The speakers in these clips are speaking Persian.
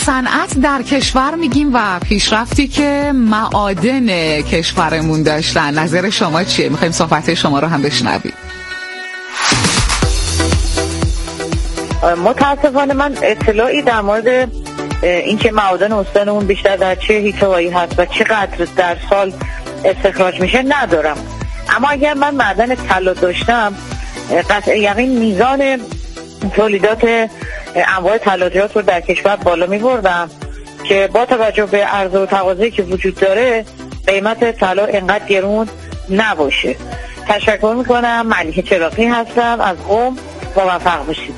صنعت در کشور میگیم و پیشرفتی که معادن کشورمون داشتن، نظر شما چیه؟ میخوایم صحبت شما رو هم بشنویم. متاسفانه من اطلاعی در مورد اینکه معادن استانمون بیشتر در چه حیطه‌هایی هست و چقدر در سال استخراج میشه ندارم. اما اگر من معدن طلا داشتم قطع یقین میزان تولیدات انواع طلاییات رو در کشور بالا میبردم که با توجه به عرضه و تقاضایی که وجود داره قیمت طلا اینقدر گرون نباشه. تشکر میکنم. ملیحه چراغی هستم از قم. موفق باشید.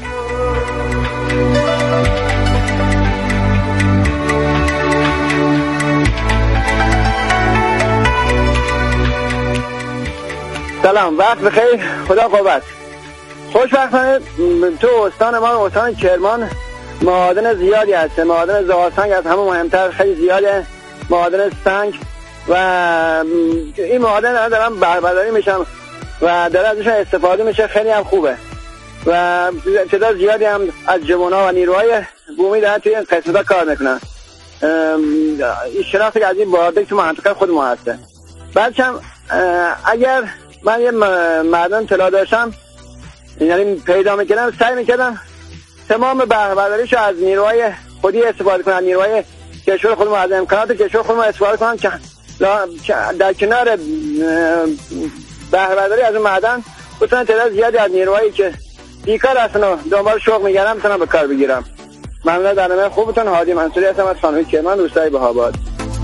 سلام، وقت بخیر، خدا قوت. خوشبختانه تو استان ما، استان کرمان، معادن زیادی هست. معادن زغالسنگ از همه مهمتر خیلی زیاده، معادن سنگ و این معادن دارن بهره‌برداری میشن و داره ازش استفاده میشه، خیلی هم خوبه و تعداد زیادی هم از جوان‌ها و نیروهای بومی دارن توی این قسمت‌ها کار میکنن. این شناختی از این بارده تو منطقه خود ما هسته. بعدش هم اگر من یه معدن طلا داشتم، یعنی پیدا میکردم، سعی میکردم تمام بهره‌برداریشو از نیروهای خودی استفاده کنم، نیروهای کشور خودمون، از امکانات کشور خودمون استفاده کنم که در کنار بهره‌برداری از اون معدن بتونن تعداد زیادی از نیروهایی که بیکار هستن و دنبال شغل میگردن بتونن به کار بگیرم. ممنون. برنامه خوبتون. هادی منصوری هستم از خانوی کرمان، روستای بهاباد.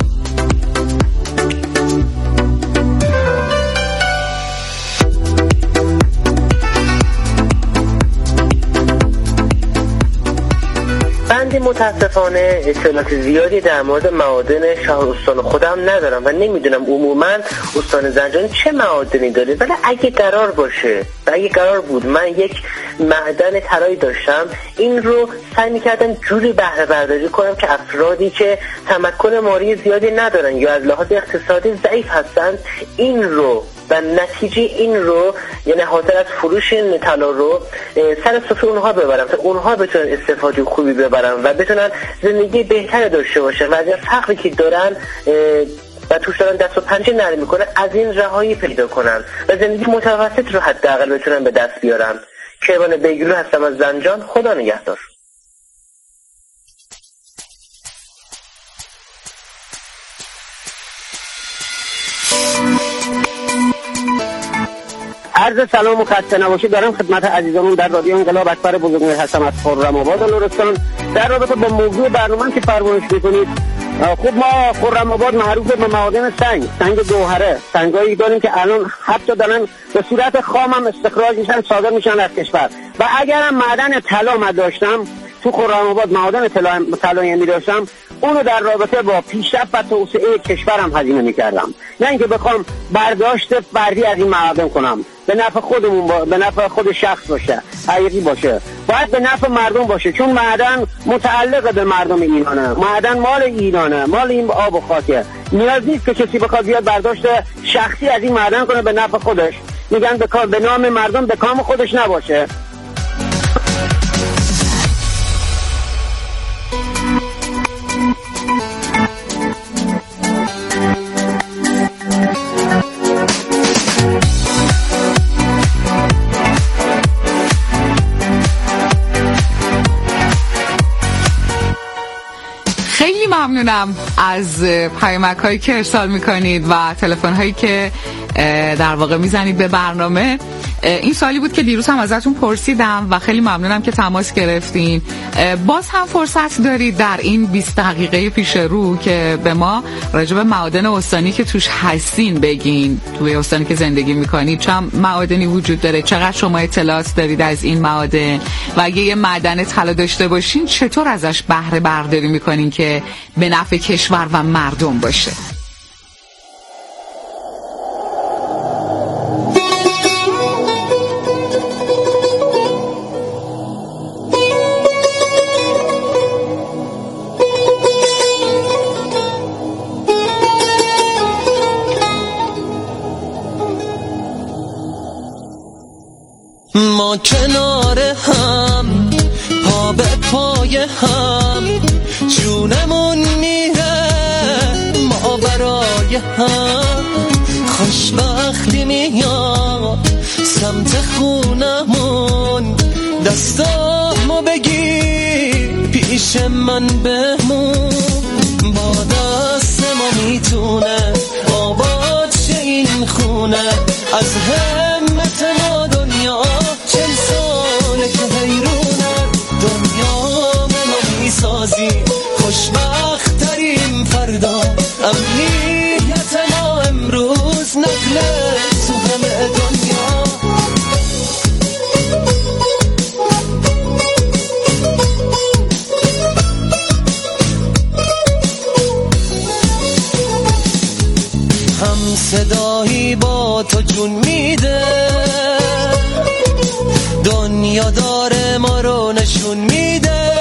بنده متاسفانه اطلاعات زیادی در مورد معادن شهر استان خودم ندارم و نمیدونم عموما استان زنجان چه معادنی داره، ولی اگه قرار باشه و اگه قرار بود من یک معدن طلایی داشتم، این رو سعی می‌کردم جوری بهره برداری کنم که افرادی که تمکن مالی زیادی ندارن یا از لحاظ اقتصادی ضعیف هستن، این رو و نتیجه این رو، یعنی حاصل از فروش این طلا رو سر سفره اونها ببرم تا اونها بتونن استفاده خوبی ببرن و بتونن زندگی بهتری داشته باشن و از فقری که دارن و توش دارن دست و پنجه نرم میکنن از این رهایی پیدا کنن و زندگی متوسط رو حداقل بتونن به دست بیارن. کیوان بیگلو هستم از زنجان. خدا نگهدار. عرض سلام و خسته نباشید دارم خدمت عزیزانم در رادیو انقلاب. اکبر بزرگمهر هستم از خرم‌آباد لرستان. در رابطه با موضوع برنامه که فرمایش می‌کنید، خب ما خرم‌آباد معروف به معادن سنگ گوهره، سنگایی داریم که الان حتی دارن به صورت خام هم استخراج میشن، صادر میشن از کشور. و اگرم معدن طلا ما داشتم تو خرم‌آباد، معادن طلایی می داشتم، اونو در رابطه با پیشرفت و توسعه کشورم هزینه میکردم، نه اینکه بخوام برداشت فردی از این معادن کنم. به نفع خودمون به نفع خود شخص باشه، حقیقی باشه، باید به نفع مردم باشه، چون معدن متعلق به مردم ایرانه، معدن مال ایرانه، مال این آب و خاکه. نیاز نیست که کسی بخواد بیاد برداشت شخصی از این معدن کنه به نفع خودش. میگن به نام مردم، به کام خودش نباشه. ممنونم از پیامک هایی که ارسال میکنید و تلفن هایی که در واقع میزنید به برنامه. این سوالی بود که دیروز هم ازتون پرسیدم و خیلی ممنونم که تماس گرفتین. باز هم فرصت دارید در این 20 دقیقه پیش رو که به ما راجع به معادن استانی که توش هستین بگین، توی استانی که زندگی میکنید چه معادنی وجود داره، چقدر شما اطلاعات دارید از این معادن و اگه یه معدن طلا داشته باشین چطور ازش بهره برداری میکنین که به نفع کشور و مردم باشه. ما کنار هم، پا به پای هم، سمت خونمون، دستامو بگیر پیش من بمون. با دست ما میتونه آباد شه این خونه، از همت ما دنیا 40 ساله که حیرونه. دنیا ما میسازی خوشبخت ترین فردا، امنیت ما امروز نقله تو همه دنیا. هم صدایی با تو جون میده، دنیا داره ما رو نشون میده.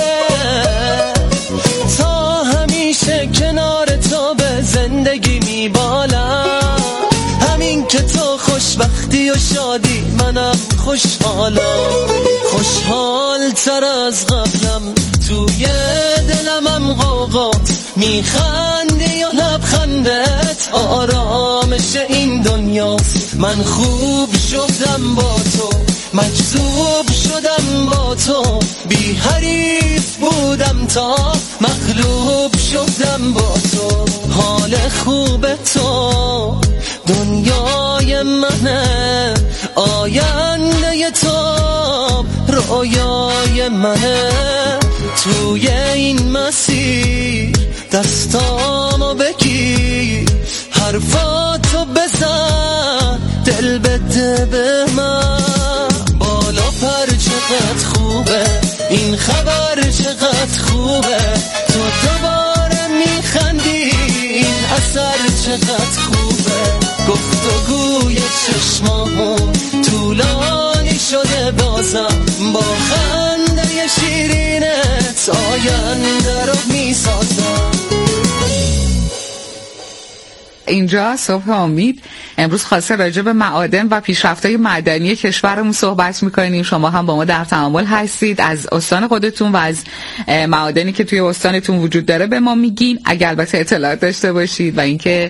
تا همیشه کنار تو به زندگی میبالم، همین که تو خوشبختی و شادی منم خوشحالم. خوشحال تر از قبلم توی دلمم غوغات میخندی و لبخندت آرامش این دنیاست. من خوب شدم با تو، مجذوب شدم با تو، بی حریف بودم تا مغلوب شدم با تو. حال خوب تو دنیای منه، آینده تو رویای منه. توی این مسیر دستامو بگیر، حرفاتو بزن، دل بده به من. بالا پر چقدر خوبه، این خبر چقدر خوبه، تو دوباره میخندی، این اثر چقدر خوبه. گفتگوی چشمامون طولانی شده، بازم با خنده شیرینت آینده رو میسازم. اینجا صبح امید. امروز خاصه راجع به معادن و پیشرفت‌های معدنی کشورمون صحبت می‌کنیم. شما هم با ما در تعامل هستید، از استان خودتون و از معادنی که توی استانتون وجود داره به ما میگین، اگر البته اطلاعات داشته باشید. و اینکه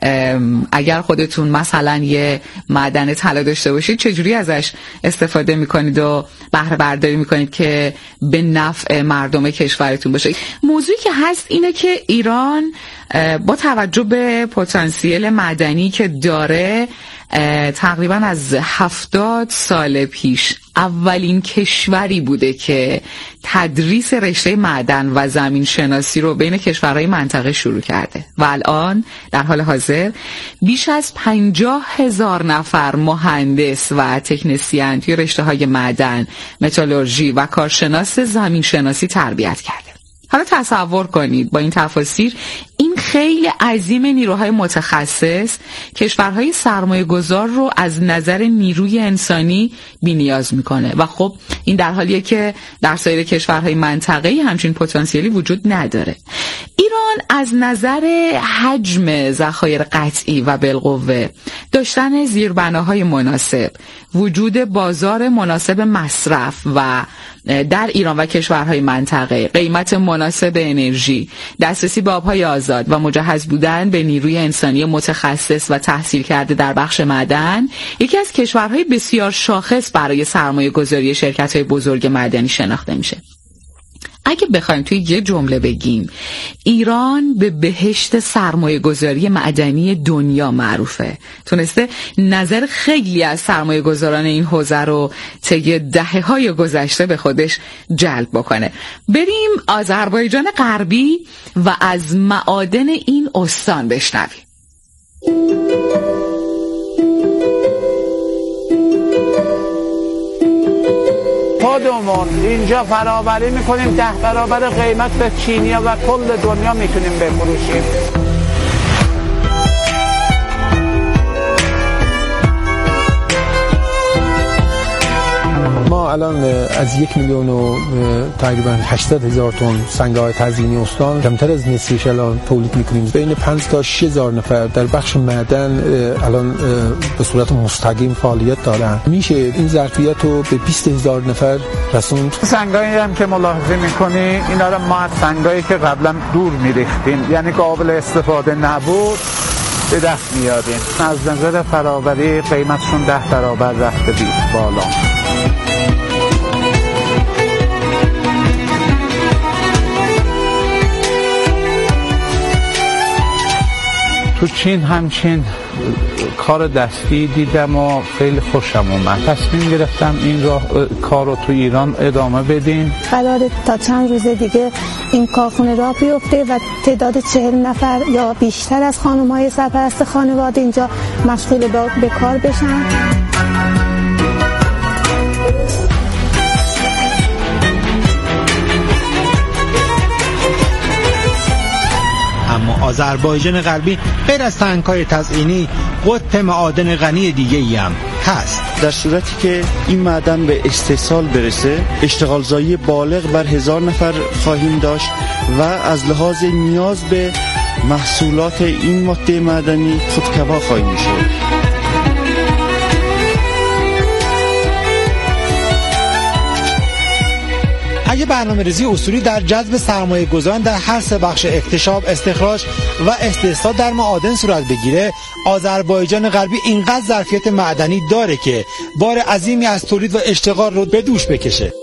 اگر خودتون مثلا یه معدن طلا داشته باشید چجوری ازش استفاده می‌کنید و بهره برداری می‌کنید که به نفع مردم کشورتون باشه. موضوعی که هست اینه که ایران با توجه به پتانسیل معدنی که داره تقریبا از 70 سال پیش اولین کشوری بوده که تدریس رشته معدن و زمین شناسی رو بین کشورهای منطقه شروع کرده و الان در حال حاضر بیش از 50,000 نفر مهندس و تکنسین توی رشته های معدن، متالورژی و کارشناس زمین شناسی تربیت کرده. حالا تصور کنید با این تفاسیر این خیلی عظیم نیروهای متخصص کشورهای سرمایه گذار رو از نظر نیروی انسانی بی‌نیاز میکنه و خب این در حالیه که در سایر کشورهای منطقه‌ای همچین پتانسیلی وجود نداره. ایران از نظر حجم ذخایر قطعی و بالقوه، داشتن زیربناهای مناسب، وجود بازار مناسب مصرف و در ایران و کشورهای منطقه، قیمت مناسب انرژی، دسترسی به آبهای آزاد و مجهز بودن به نیروی انسانی متخصص و تحصیل کرده در بخش معدن، یکی از کشورهای بسیار شاخص برای سرمایه گذاری شرکت‌های بزرگ معدنی شناخته میشه. اگه بخوایم توی یه جمله بگیم ایران به بهشت سرمایه گذاری معدنی دنیا معروفه، تونسته نظر خیلی از سرمایه گذاران این حوزه رو طی دهه‌های گذشته به خودش جلب بکنه. بریم آذربایجان غربی و از معادن این استان بشنویم. خودمون اینجا فرآوری میکنیم 10 برابر قیمت به چینیا و کل دنیا میتونیم بفروشیم. ما الان از 1,800,000 تن سنگ‌های تزیینی استان کمتر از نصفش الان تولید میکنیم. بین 5 تا 6,000 نفر در بخش معدن الان به صورت مستقیم فعالیت دارن. میشه این ظرفیت رو به 20,000 نفر رسوند. سنگایی هم که ملاحظه میکنی اینا رو ما از سنگایی که قبلا دور میریختیم، یعنی قابل استفاده نبود، به دست میاریم. از نظر فرآوری قیمتشون 10 برابر رفته بالا. تو چین همچین کار دستی دیدم و خیلی خوشم اومد. تصمیم گرفتم این کار رو تو ایران ادامه بدیم. قراره تا چند روز دیگه این کارخونه راه بیفته و تعداد 40 نفر یا بیشتر از خانم‌های سرپرست خانواده اینجا مشغول به کار بشن. اما آذربایجان غربی غیر از تانک‌های تزئینی قطب معادن غنی دیگه‌ای هم هست. در صورتی که این معدن به استحصال برسه اشتغالزایی بالغ بر 1000 نفر خواهیم داشت و از لحاظ نیاز به محصولات این ماده معدنی خودکفا خواهیم شد. اگه برنامه‌ریزی اصولی در جذب سرمایه‌گذاران در هر سه بخش اکتشاف، استخراج و استحصال در معادن صورت بگیره، آذربایجان غربی اینقدر ظرفیت معدنی داره که بار عظیمی از تولید و اشتغال رو به دوش بکشه.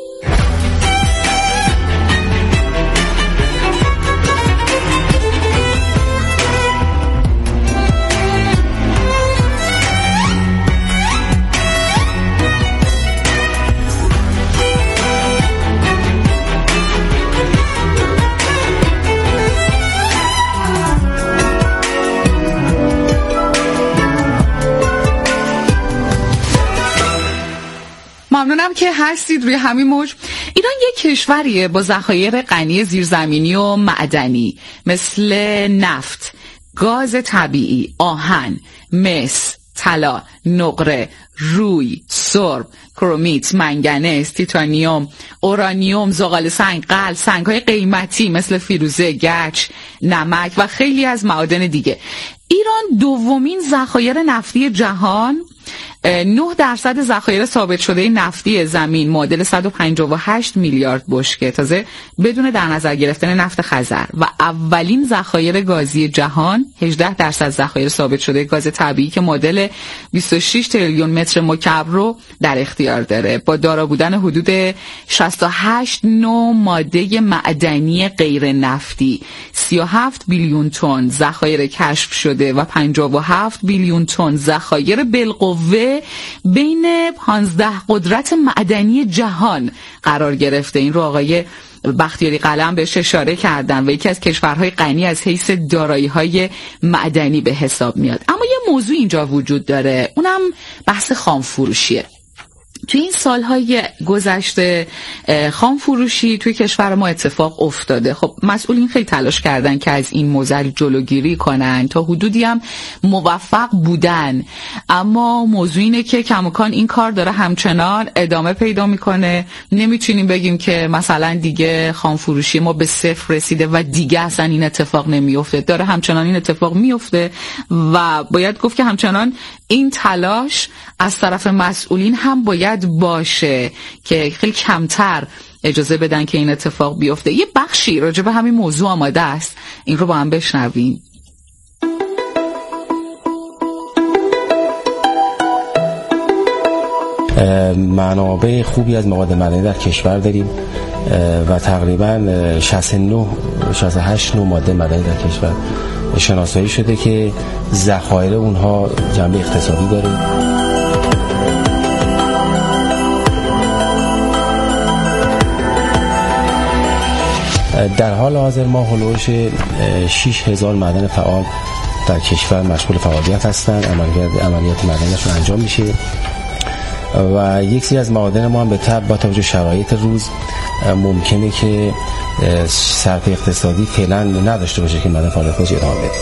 ممنونم که هستید روی همین موج. ایران یک کشوریه با ذخایر غنی زیرزمینی و معدنی مثل نفت، گاز طبیعی، آهن، مس، طلا، نقره، روی، سرب، کرومیت، منگنز، تیتانیوم، اورانیوم، زغال سنگ، قل، سنگ‌های قیمتی مثل فیروزه، گچ، نمک و خیلی از معادن دیگه. ایران دومین ذخایر نفتی جهان، 9% ذخایر ثابت شده نفتی زمین معادل 158 میلیارد بشکه، تازه بدون در نظر گرفتن نفت خزر، و اولین ذخایر گازی جهان 18% ذخایر ثابت شده گاز طبیعی که معادل 26 تریلیون متر مکعب رو در اختیار داره، با دارا بودن حدود 68 نوع ماده معدنی غیر نفتی، 37 بیلیون تن ذخایر کشف شده و 57 بیلیون تن ذخایر بالقوه بین 15 قدرت معدنی جهان قرار گرفته. این رو آقای بختیاری قلم بهش اشاره کردن و یکی از کشورهای غنی از حیث دارایی‌های معدنی به حساب میاد. اما یه موضوع اینجا وجود داره، اونم بحث خام فروشیه. توی این سالهای گذشته خام فروشی توی کشور ما اتفاق افتاده. خب مسئولین خیلی تلاش کردن که از این موضوع جلوگیری کنن، تا حدودی هم موفق بودن، اما موضوع اینه که کماکان این کار داره همچنان ادامه پیدا میکنه. نمیتونیم بگیم که مثلا دیگه خام فروشی ما به صفر رسیده و دیگه اصلا این اتفاق نمیفته، داره همچنان این اتفاق میفته و باید گفت که همچنان این تلاش از طرف مسئولین هم باید باشه که خیلی کمتر اجازه بدن که این اتفاق بیفته. یه بخشی راجع به همین موضوع آماده است، این رو با هم بشنویم. منابع خوبی از مواد معدنی در کشور داریم و تقریبا 68 نوع ماده معدنی در کشور شناسایی شده که ذخایر اونها جنبه اقتصادی داره. در حال حاضر ما هلوش 6000 معدن فعال در کشور مشغول فعالیت هستند، عملیات معدنیشون انجام میشه و یک سری از معادن ما هم به تبع با توجه شرایط روز ممکنه که صرف اقتصادی فعلا نداشته باشه که معدن فعالیت خودش ادامه بده.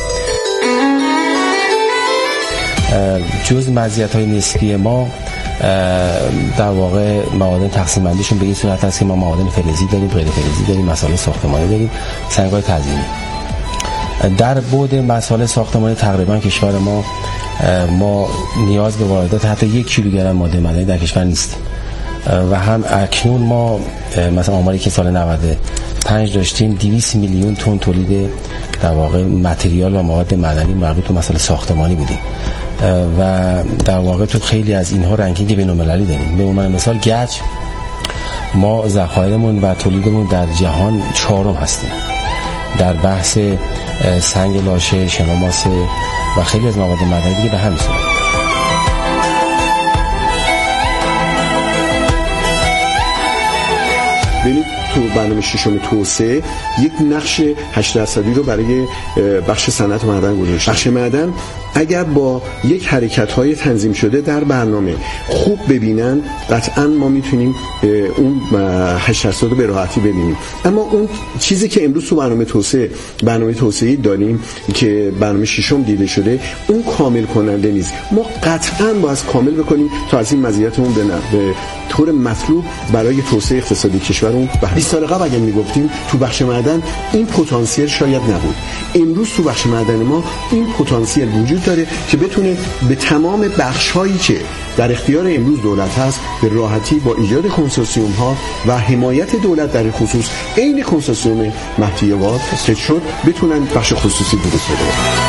جز مزیت‌های نسبی ما در واقع معادن تقسیم بندیشون به این صورت هست که ما معادن فلزی داریم، غیر فلزی داریم، مسائل ساختمانی داریم، سنگ‌های تزئینی. در بعد مسائل ساختمانی تقریبا کشور ما نیاز به واردات حتی 1 کیلوگرم ماده معدنی در کشور نیست و هم اکنون ما مثلا آماری که سال 95 داشتیم 200 میلیون تن تولید در واقع متریال و مواد معدنی مربوط به مسائل ساختمانی بودیم و در واقع تو خیلی از اینها رنکینگ بین‌المللی داریم. به عنوان مثال گچ ما ذخایرمون و تولیدمون در جهان 4م هستیم در بحث سنگ لاشه، شنا ماسه و خیلی از مواد معدنی دیگه به همین صورت. ببینید تو برنامه ششم توسعه یک نقش 8% رو برای بخش صنعت معدن گذاشت. بخش معدن اگر با یک حرکت‌های تنظیم شده در برنامه خوب ببینن قطعاً ما میتونیم اون 8% رو به راحتی ببینیم. اما اون چیزی که امروز تو برنامه توسعه‌ای داریم که برنامه ششم دیده شده اون کامل کننده نیست. ما قطعاً باید کامل بکنیم تا از این مزیتمون به طور مطلوب برای توسعه اقتصادی کشورمون. 20 سال قبل اگه میگفتیم تو بخش معدن این پتانسیل شاید نبود. امروز تو بخش معدن ما این پتانسیل وجود داره که بتونه به تمام بخش‌هایی که در اختیار امروز دولت هست به راحتی با ایجاد کنسورسیوم ها و حمایت دولت در خصوص عین کنسورسیوم مهدی آباد که شد بتونن بخش خصوصی درست بده.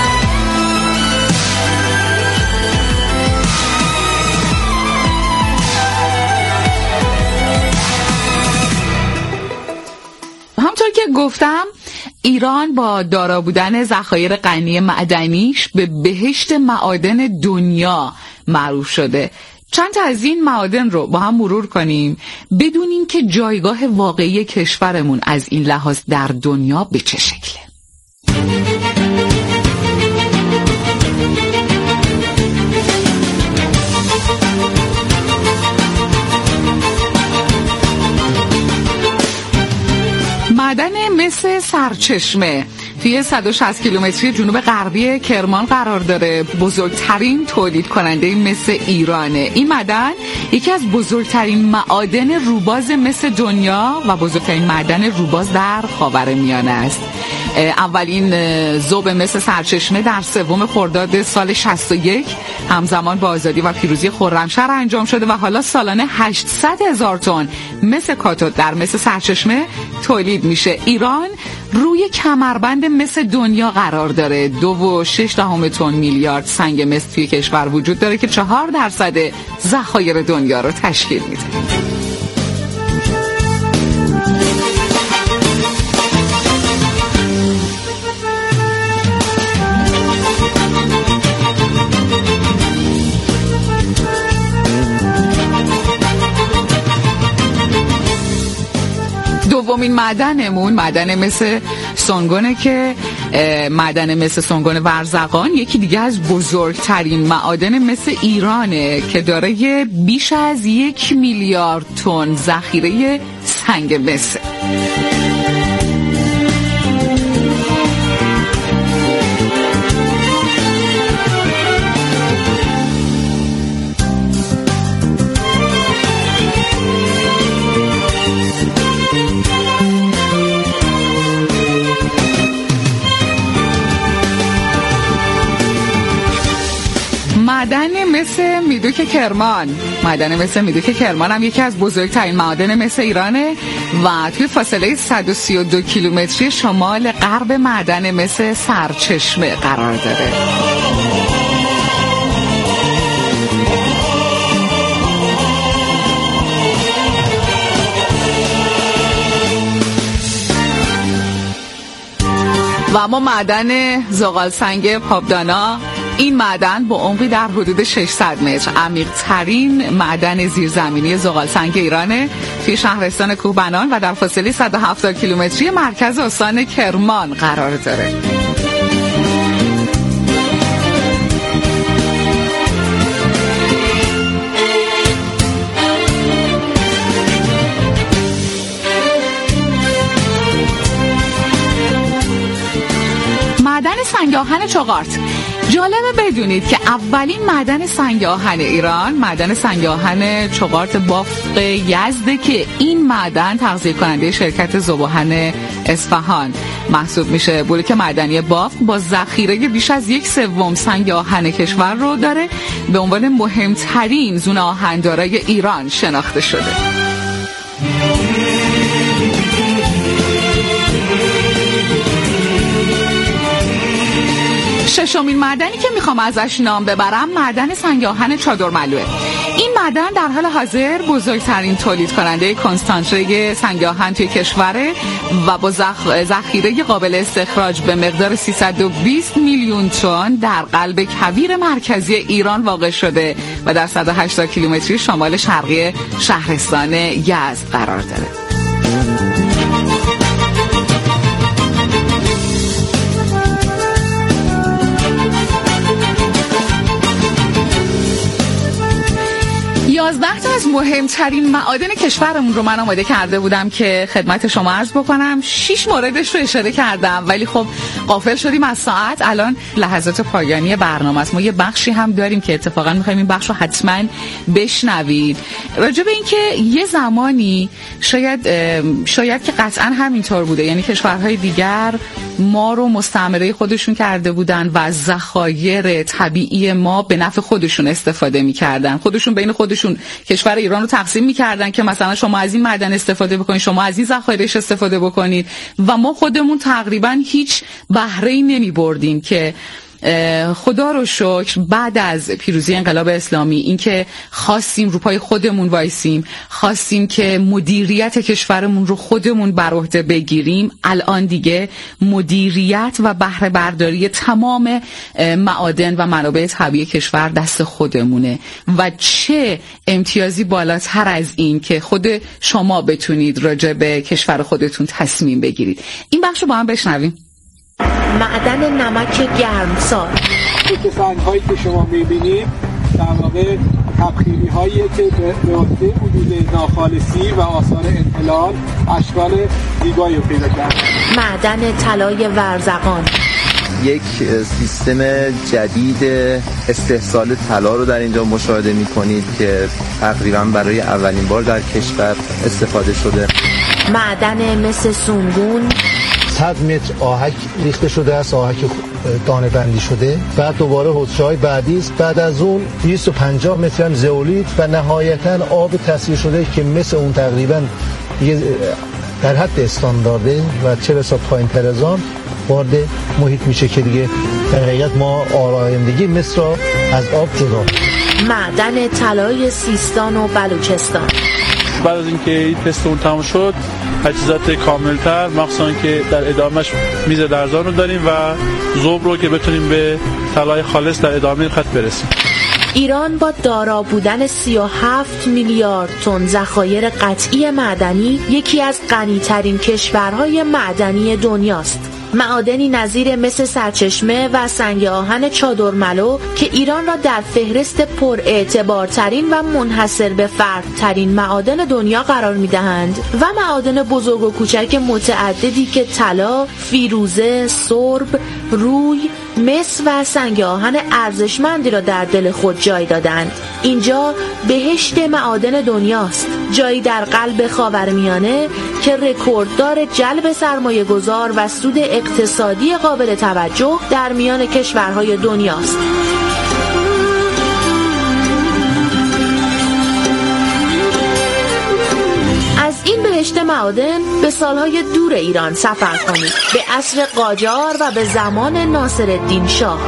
که گفتم ایران با دارا بودن ذخایر غنی معدنیش به بهشت معادن دنیا معروف شده. چند تا از این معادن رو با هم مرور کنیم بدونیم که جایگاه واقعی کشورمون از این لحاظ در دنیا به چه شکله. معدن مس سرچشمه توی 160 کیلومتری جنوب غربی کرمان قرار داره. بزرگترین تولید کننده مس ایرانه. این معدن یکی از بزرگترین معادن روباز مس دنیا و بزرگترین معدن روباز در خاورمیانه است. اولین ذوب مس سرچشمه در 3 خرداد سال 61 همزمان با آزادی و پیروزی خرمشهر انجام شده و حالا سالانه 800,000 تن مس کاتود در مس سرچشمه تولید میشه. ایران روی کمربند مس دنیا قرار داره. 2.6 تن میلیارد سنگ مس توی کشور وجود داره که 4% ذخایر دنیا رو تشکیل میده. دومین معدنمون معدن مس سنگونه که معدن مس سنگون ورزقان یکی دیگه از بزرگترین معادن مس ایرانه که دارای بیش از 1 میلیارد تن ذخیره سنگ مس. معدن مس میدوک کرمان هم یکی از بزرگترین معادن مس ایرانه و توی فاصله 132 کیلومتری شمال غرب معدن مس سرچشمه قرار داره. و اما معدن زغال سنگ پابدانا، این معدن با عمقی در حدود 600 متر عمیق‌ترین معدن زیرزمینی زغال سنگ ایرانه، توی شهرستان کوهبنان و در فاصله 170 کیلومتری مرکز استان کرمان قرار داره. معدن سنگ آهن چغارت، جالبه بدونید که اولین معدن سنگ آهن ایران معدن سنگ آهن چغارت بافق یزده که این معدن تغذیه کننده شرکت ذوباهن اصفهان محسوب میشه. بلوک معدنی بافق با ذخیره بیش از 1/3 سنگ آهن کشور رو داره، به عنوان مهمترین زون آهندارای ایران شناخته شده. ششمین معدنی که میخوام ازش نام ببرم معدن سنگ آهن چادرملوه. این معدن در حال حاضر بزرگترین تولید کننده کنسانتره سنگ آهن توی کشوره و با ذخیره قابل استخراج به مقدار 320 میلیون تن در قلب کویر مرکزی ایران واقع شده و در 180 کیلومتری شمال شرقی شهرستان یزد قرار داره. 11 تا از مهمترین معادن کشورمون رو من آماده کرده بودم که خدمت شما عرض بکنم. 6 موردش رو اشاره کردم ولی خب غافل شدیم از ساعت. الان لحظات پایانی برنامه است. ما یه بخشی هم داریم که اتفاقا می‌خوایم این بخش رو حتما بشنوید راجع به این که یه زمانی شاید که قطعا همینطور بوده، یعنی کشورهای دیگر ما رو مستعمره خودشون کرده بودن و ذخایر طبیعی ما به نفع خودشون استفاده می‌کردن. خودشون بین خودشون کشور ایران رو تقسیم می‌کردن که مثلا شما از این معدن استفاده بکنید، شما از این ذخایرش استفاده بکنید و ما خودمون تقریبا هیچ بهره‌ای نمی‌بردیم که خدا رو شکر بعد از پیروزی انقلاب اسلامی اینکه خواستیم رو پای خودمون وایسیم، خواستیم که مدیریت کشورمون رو خودمون بر عهده بگیریم، الان دیگه مدیریت و بهره برداری تمام معادن و منابع طبیعی کشور دست خودمونه و چه امتیازی بالاتر از این که خود شما بتونید راجع به کشور خودتون تصمیم بگیرید. این بخش رو با هم بشنویم. معدن نمک گرمسار. این سنگ‌هایی که شما می‌بینید در واقع تبخیری هایی که به واسطه وجود ناخالصی و آثار انحلال اشکال زیبایی رو پیدا کرده. معدن طلای ورزقان. یک سیستم جدید استحصال طلا رو در اینجا مشاهده می‌کنید که تقریبا برای اولین بار در کشور استفاده شده. معدن مس سونگون. 100 متر آهک ریخته شده است، آهک دانه بندی شده، بعد دوباره حوضچه‌های بعدی است، بعد از اون 250 متر هم زئولیت و نهایتاً آب تصفیه شده که مثل اون تقریباً در حد استاندارده و چه بسا پایین‌تر از آن وارد محیط میشه که دیگه در حقیقت ما آرایندگی مصر را از آب جدا. معدن طلای سیستان و بلوچستان. بعد از اینکه این تست اون تمام شد تجهیزات کاملتر مخصوصا که در ادامهش میز درزان رو داریم و ذوب رو که بتونیم به طلای خالص در ادامه خط برسیم. ایران با دارا بودن 37 میلیارد تن ذخایر قطعی معدنی یکی از غنی‌ترین کشورهای معدنی دنیاست. معادنی نظیر مثل سرچشمه و سنگ آهن چادرملو که ایران را در فهرست پر اعتبارترین و منحصر به فردترین معادن دنیا قرار می‌دهند و معادن بزرگ و کوچک متعددی که طلا، فیروزه، سرب، روی، مس و سنگ آهن ارزشمندی را در دل خود جای دادند. اینجا بهشت معادن دنیاست، جایی در قلب خاورمیانه که رکورددار جلب سرمایه‌گذار و سود اقتصادی قابل توجه در میان کشورهای دنیاست. از این بهشت معادن به سالهای دور ایران سفر کنید، به عصر قاجار و به زمان ناصرالدین شاه.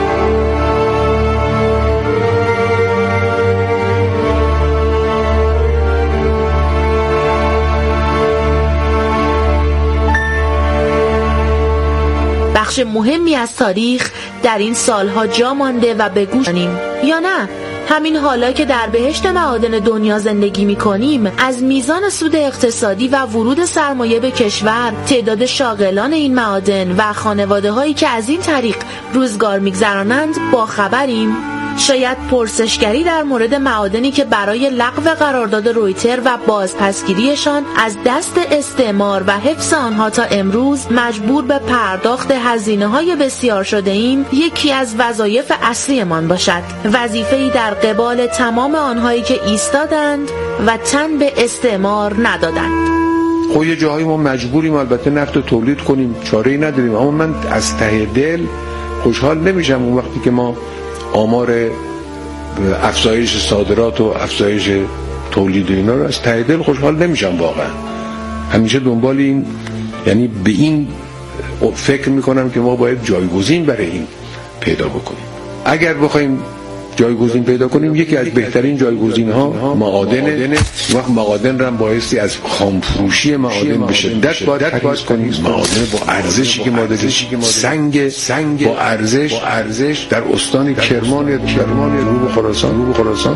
بخش مهمی از تاریخ در این سالها جا مانده و به گوش داریم. یا نه همین حالا که در بهشت معادن دنیا زندگی می‌کنیم، از میزان سود اقتصادی و ورود سرمایه به کشور، تعداد شاغلان این معادن و خانواده‌هایی که از این طریق روزگار می‌گذرانند با خبریم؟ شاید پرسشگری در مورد معادنی که برای لغو قرارداد رویتر و بازپسگیریشان از دست استعمار و حفظ آنها تا امروز مجبور به پرداخت هزینه‌های بسیار شده ایم، یکی از وظایف اصلیمان باشد. وظیفه‌ای در قبال تمام آنهایی که ایستادند و تن به استعمار ندادند. خب یه جاهایی ما مجبوریم البته نفت رو تولید کنیم، چاره‌ای نداریم، اما من از ته دل خوشحال نمیشم اون وقتی که ما آمار افزایش صادرات و افزایش تولید و اینا رو از ته دل خوشحال نمیشم. واقعا همیشه دنبال این، یعنی به این فکر میکنم که ما باید جایگزین برای این پیدا بکنیم. اگر بخوایم جایگزین پیدا کنیم، یکی از بهترین جایگزین ها معادنه. وقت معادن رو هم بایستی از خامفروشی معادن به شدت باید تکمیل کنیم. معادن با ارزشی که ما داریم، سنگ با ارزش در استان کرمان رو به خراسان.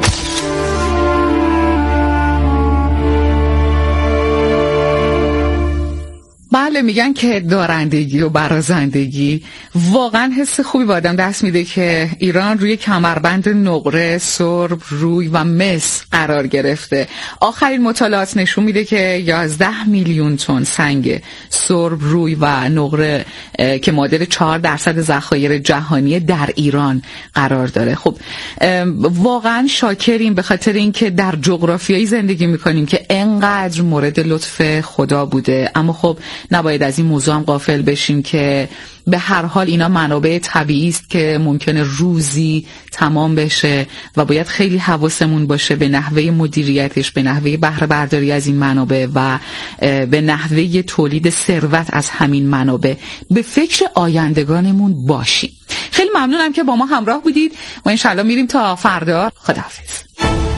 بله، میگن که دارندگی و برازندگی واقعا حس خوبی به آدم دست میده که ایران روی کمربند نقره، سرب، روی و مس قرار گرفته. آخرین مطالعات نشون میده که 11 میلیون تن سنگ سرب، روی و نقره که معادل 4% ذخایر جهانی در ایران قرار داره. خب واقعا شاکریم به خاطر اینکه در جغرافیایی زندگی میکنیم که انقدر مورد لطف خدا بوده. اما خب نباید از این موضوع هم غافل بشیم که به هر حال اینا منابع طبیعی است که ممکنه روزی تمام بشه و باید خیلی حواسمون باشه به نحوه مدیریتش، به نحوه بهره برداری از این منابع و به نحوه تولید ثروت از همین منابع. به فکر آیندگانمون باشیم. خیلی ممنونم که با ما همراه بودید و انشالله میریم تا فردا. خداحافظ.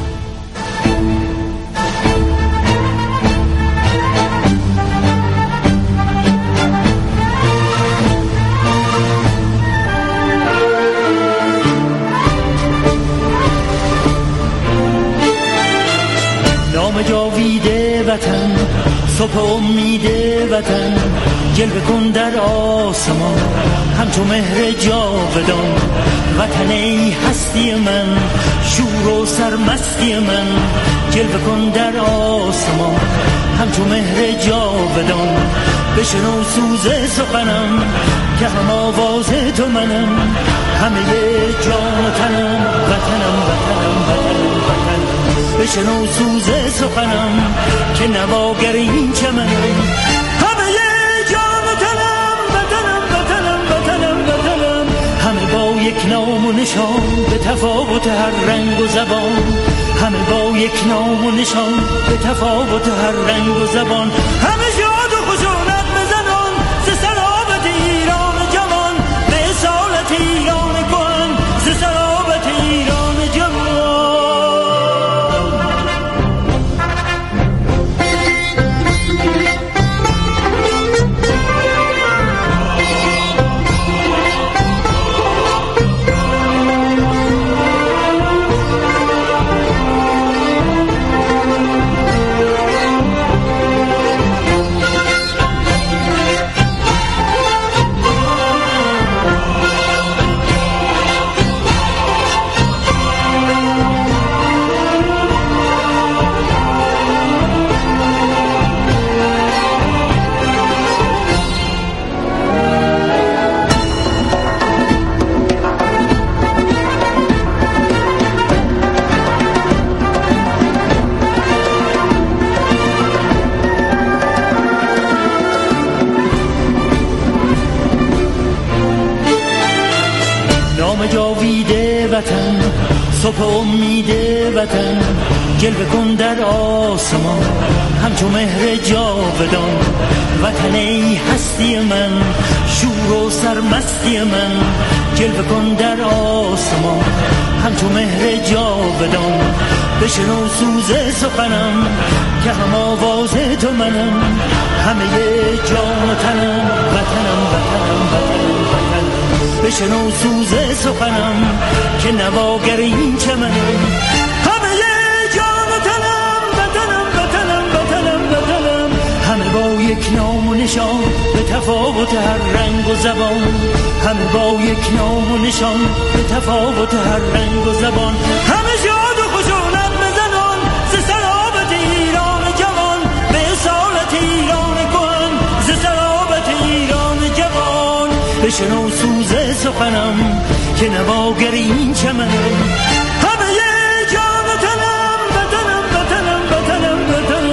جاویده وطن، صبح امید وطن، جلوه کن در آسمان همچو مهر جاودان. وطن ای هستی من، شور و سرمستی من، جلوه کن در آسمان همچو مهر جاودان. بشنو سوز سخنم که هم آواز تو منم، همه جان و تنم وطنم وطنم وطنم وطنم. بشنو سوز سخنم که نواگر این چمنم، همه جان و تنم وطنم وطنم وطنم وطنم. همه با یک نام و نشان به تفاوت هر رنگ و زبان، همه با یک نام و نشان به تفاوت هر رنگ و زبان. همه شاد و خشونت بزنان ز سرابت ایران جوان، به اصالت ایران کهن ز سرابت ایران جوان. وطن، صبح امید وطن، جلوه کن در آسمان همچو مهر جاودان. وطن ای هستی من، شور و سرمستی من، جلوه کن در آسمان همچو مهر جاودان. بشنو سوز سخنم که هم آواز تو منم، همه جان و تنم وطنم وطنم وطنم وطنم. بشنو سوز سخنم که نواگر این چمنم، همه جان و تنم وطنم وطنم وطنم وطنم. همه با یک نام و نشان به تفاوت هر رنگ و زبان، همه با یک نام و نشان، به تفاوت هر رنگ و زبان، همه شاد و خشونت بزنان، ز سلامت ایران جوان، به اصالت ایران کهن، ز سلامت ایران جوان. بشنو سوز سخنم که نواگر این چمنم،